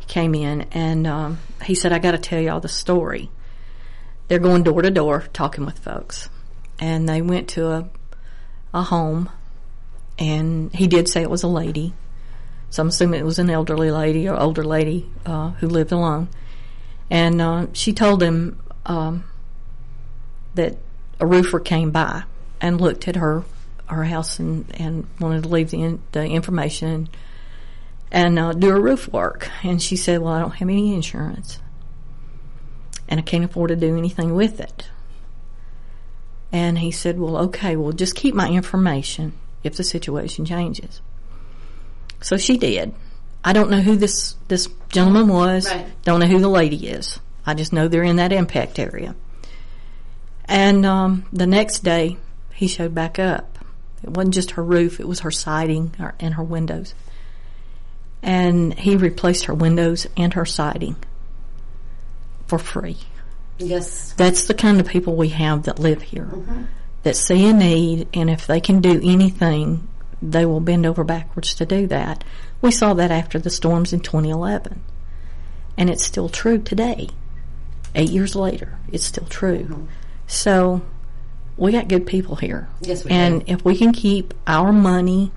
He came in, and um, he said, I got to tell y'all the story. They're going door to door talking with folks. And they went to a, a home, and he did say it was a lady. So I'm assuming it was an elderly lady or older lady uh, who lived alone. And uh, she told him um, that a roofer came by and looked at her her house and, and wanted to leave the, in, the information and uh, do her roof work. And she said, well, I don't have any insurance, and I can't afford to do anything with it. And he said, well, okay, well, just keep my information if the situation changes. So she did. I don't know who this, this gentleman was. Right. Don't know who the lady is. I just know they're in that impact area. And um, the next day, he showed back up. It wasn't just her roof, it was her siding and her windows. And he replaced her windows and her siding for free. Yes. That's the kind of people we have that live here, Mm-hmm. that see a need, and if they can do anything, they will bend over backwards to do that. We saw that after the storms in twenty eleven. And it's still true today. Eight years later, it's still true. Mm-hmm. So, we got good people here. Yes, we and do. if we can keep our money,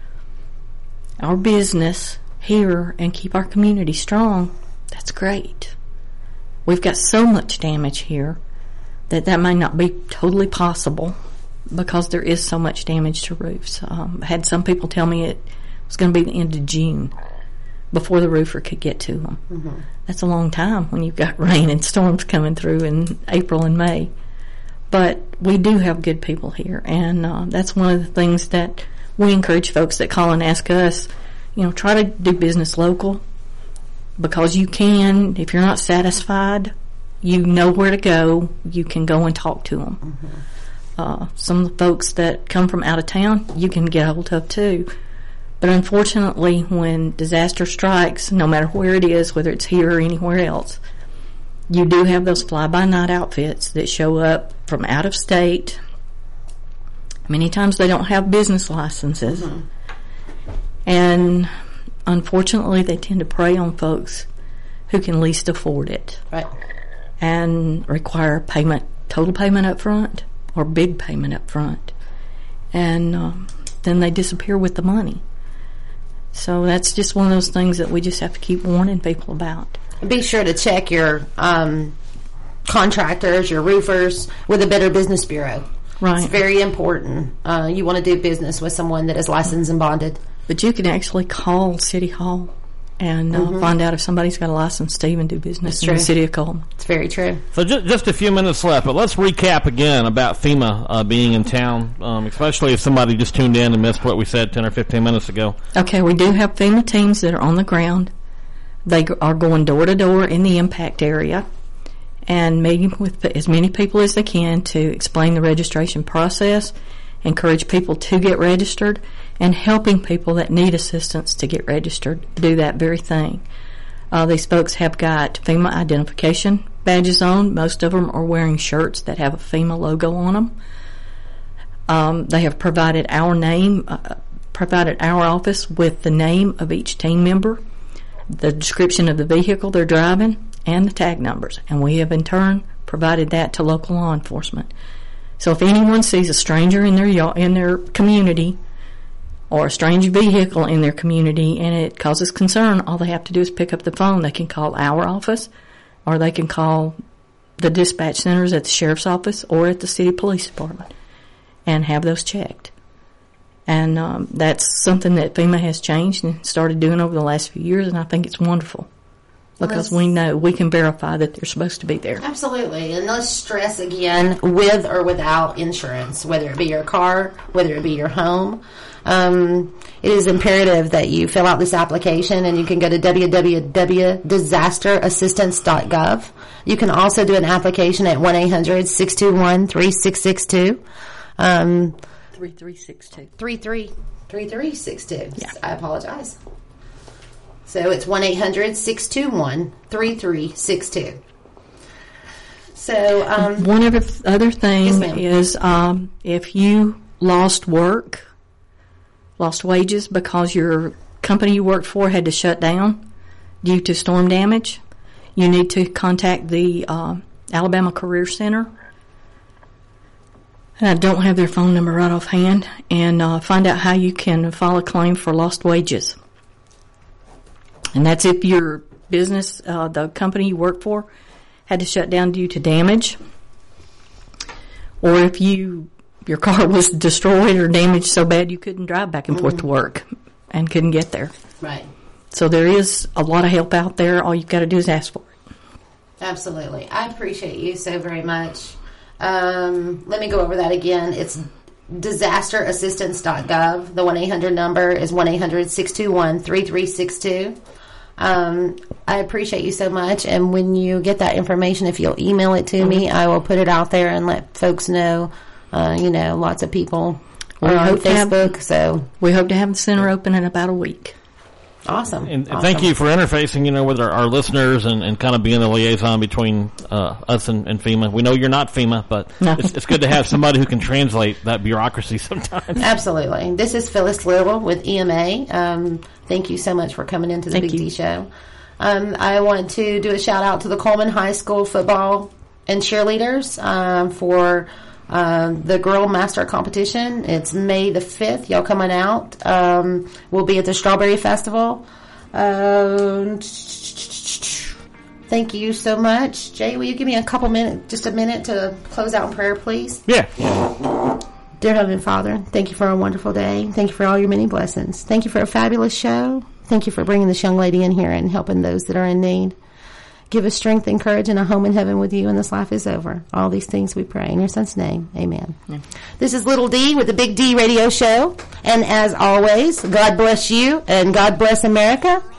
our business here, and keep our community strong, that's great. We've got so much damage here that that may not be totally possible because there is so much damage to roofs. Um, I had some people tell me it was going to be the end of June before the roofer could get to them. Mm-hmm. That's a long time when you've got rain and storms coming through in April and May. But we do have good people here, and uh, that's one of the things that we encourage folks that call and ask us, you know, try to do business local, because you can, if you're not satisfied, you know where to go. You can go and talk to them. Mm-hmm. Uh, some of the folks that come from out of town, you can get a hold of too. But unfortunately, when disaster strikes, no matter where it is, whether it's here or anywhere else, you do have those fly-by-night outfits that show up from out of state. Many times they don't have business licenses. Mm-hmm. And unfortunately, they tend to prey on folks who can least afford it. Right. And require payment, total payment up front or big payment up front. And um, then they disappear with the money. So that's just one of those things that we just have to keep warning people about. Be sure to check your um, contractors, your roofers, with the Better Business Bureau. Right. It's very important. Uh, you want to do business with someone that is licensed and bonded. But you can actually call City Hall and uh, mm-hmm. find out if somebody's got a license to even do business That's in true. the city of Coleman. It's very true. So just, just a few minutes left, but let's recap again about FEMA uh, being in town, um, especially if somebody just tuned in and missed what we said ten or fifteen minutes ago. Okay, we do have FEMA teams that are on the ground. They are going door to door in the impact area and meeting with as many people as they can to explain the registration process, encourage people to get registered, and helping people that need assistance to get registered do that very thing. Uh, these folks have got FEMA identification badges on. Most of them are wearing shirts that have a FEMA logo on them. Um, they have provided our name, uh, provided our office with the name of each team member, the description of the vehicle they're driving, and the tag numbers. And we have in turn provided that to local law enforcement. So if anyone sees a stranger in their in their community or a strange vehicle in their community and it causes concern, all they have to do is pick up the phone. They can call our office, or they can call the dispatch centers at the sheriff's office or at the city police department and have those checked. And um, that's something that FEMA has changed and started doing over the last few years, and I think it's wonderful. Because we know we can verify that they're supposed to be there. Absolutely. And let's stress again, with or without insurance, whether it be your car, whether it be your home. Um, it is imperative that you fill out this application, and you can go to w w w dot disaster assistance dot gov. You can also do an application at one eight hundred six two one three six six two. Um, three three six two. three three three three six two. Yeah. I apologize. So it's one eight hundred six two one three three six two. So, um, one other, other thing yes, ma'am. is um, if you lost work, lost wages because your company you worked for had to shut down, due to storm damage, you need to contact the uh, Alabama Career Center. And I don't have their phone number right offhand, and uh, find out how you can file a claim for lost wages. And that's if your business, uh, the company you work for, had to shut down due to damage, or if you your car was destroyed or damaged so bad you couldn't drive back and mm-hmm. forth to work and couldn't get there. Right. So there is a lot of help out there. All you've got to do is ask for it. Absolutely. I appreciate you so very much. Um, let me go over that again. It's disaster assistance dot gov. The one eight hundred number is one eight hundred six two one three three six two. Um, I appreciate you so much. And when you get that information, if you'll email it to mm-hmm. me, I will put it out there and let folks know. Uh, you know, lots of people are on Facebook. Have, so we hope to have the center open in about a week. Awesome. And, and awesome. Thank you for interfacing, you know, with our, our listeners and, and kind of being the liaison between uh, us and, and FEMA. We know you're not FEMA, but no. it's, it's good to have somebody who can translate that bureaucracy sometimes. Absolutely. This is Phyllis Little with E M A. Um, thank you so much for coming into the thank Big you. D Show. Um, I want to do a shout out to the Coleman High School football and cheerleaders um, for Um, the Girl Master Competition. It's May the fifth. Y'all coming out. Um, we'll be at the Strawberry Festival. Um, thank you so much. Jay, will you give me a couple minutes, just a minute to close out in prayer, please? Yeah. Dear Heavenly Father, thank you for a wonderful day. Thank you for all your many blessings. Thank you for a fabulous show. Thank you for bringing this young lady in here and helping those that are in need. Give us strength and courage and a home in heaven with you when this life is over. All these things we pray in your son's name. Amen. Yeah. This is Little D with the Big D Radio Show. And as always, God bless you and God bless America.